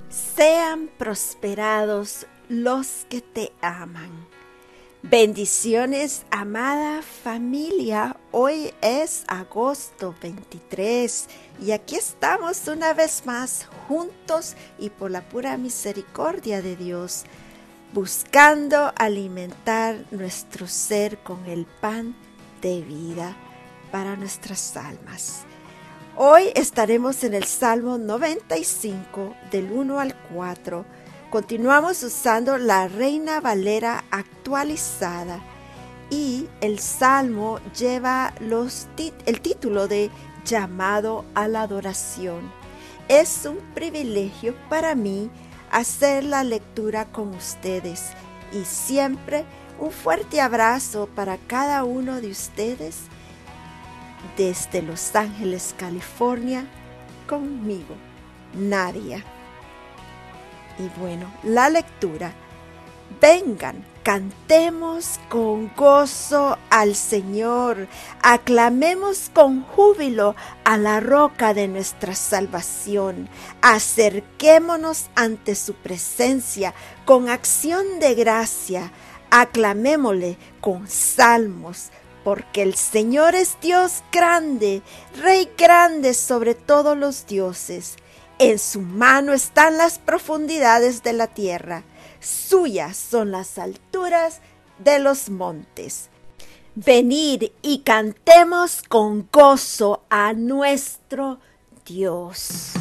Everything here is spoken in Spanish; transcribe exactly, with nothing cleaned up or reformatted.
Sean prosperados los que te aman. Bendiciones, amada familia. Hoy es agosto veintitrés y aquí estamos una vez más juntos y por la pura misericordia de Dios, buscando alimentar nuestro ser con el pan de vida para nuestras almas. Hoy estaremos en el Salmo noventa y cinco, del uno al cuatro. Continuamos usando la Reina Valera actualizada y el Salmo lleva los tit- el título de Llamado a la Adoración. Es un privilegio para mí hacer la lectura con ustedes y siempre un fuerte abrazo para cada uno de ustedes desde Los Ángeles, California, conmigo, Nadia. Y bueno, la lectura. Vengan, cantemos con gozo al Señor, aclamemos con júbilo a la roca de nuestra salvación, acerquémonos ante su presencia con acción de gracia, aclamémosle con salmos, porque el Señor es Dios grande, Rey grande sobre todos los dioses. En su mano están las profundidades de la tierra, suyas son las alturas de los montes. Venid y cantemos con gozo a nuestro Dios.